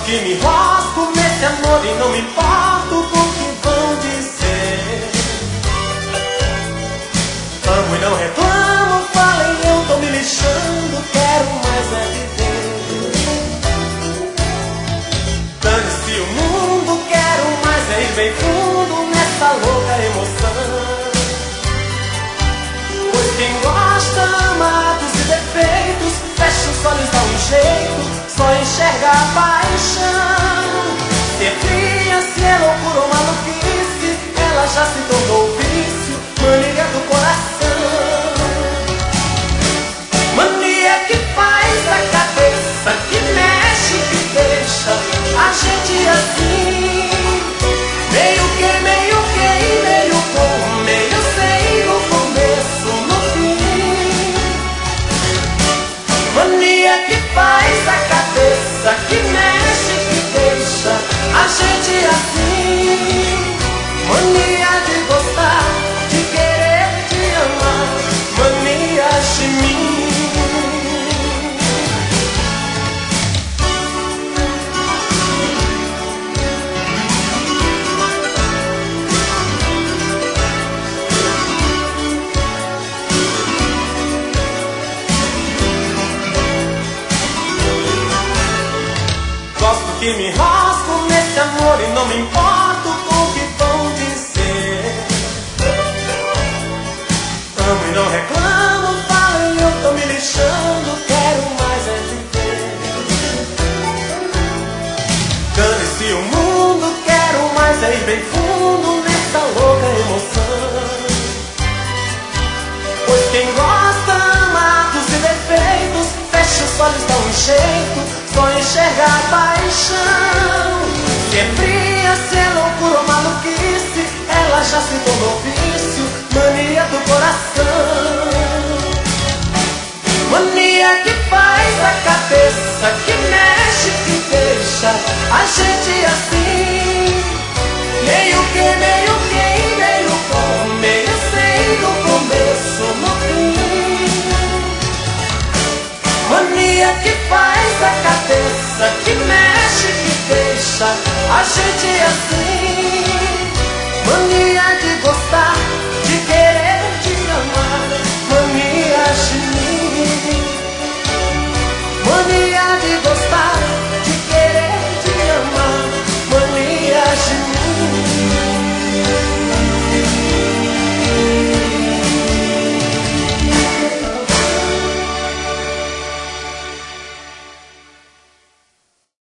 que me enrosco nesse amor e não me importo com o que vão dizer. Amo e não reclamo, falem, eu tô me lixando, quero mais é viver. Dane-se o mundo, quero mais é ir bem fundo nessa louca emoção. Pois quem gosta ama dos defeitos, fecha os olhos, dá um jeito, só enxerga a paixão. Se é fria, se é loucura ou maluquice, ela já se tornou vício, mania do coração. Mania que faz a cabeça, que mexe, que deixa a gente assim. Meio que, meio com, meio sem, no começo, no fim. Mania que faz a cabeça, que mexe, que deixa a gente assim. Mania de gostar, de querer, de amar, mania de mim. Gosto que me enrosco nesse amor e não me importo com o que vão dizer. Amo e não reclamo, falem, eu tô me lixando, quero mais é viver. Dane-se o mundo, quero mais é ir bem fundo nessa louca emoção. Pois quem gosta ama dos defeitos, fecha os olhos, dá um jeito, só enxerga a paixão. Se é fria, se é loucura ou maluquice, ela já se tornou vício, mania do coração. Mania que faz a cabeça, que mexe, que deixa a gente assim. Meio que, meio com, meio sem, no começo, no fim. Mania que faz a cabeça, que mexe, que deixa a gente assim. Mania